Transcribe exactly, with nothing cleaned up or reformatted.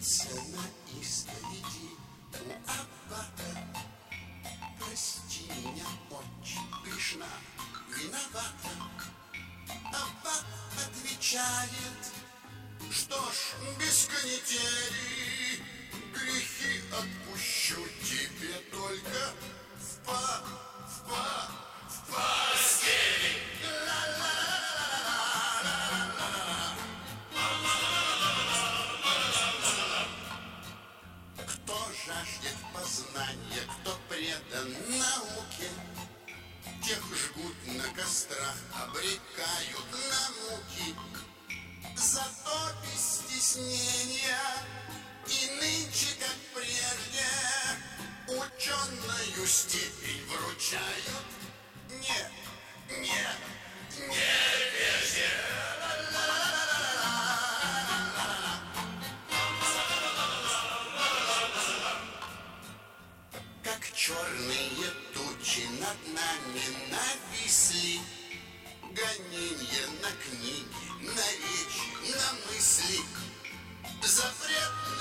Птица на исповеди у аббата. Прости меня, очень грешна, виновата. Аббат отвечает: что ж, без канители, грехи отпущу тебе только в па, в па, в постели. Кто жаждет познания, кто предан науке, тех жгут на кострах, обрекают на муки. Зато без стеснения и нынче, как прежде, ученую степень вручают. Нет, нет, невежде. Как черные тучи над нами нависли, гоненья на книги, на речи, на мысли, запрет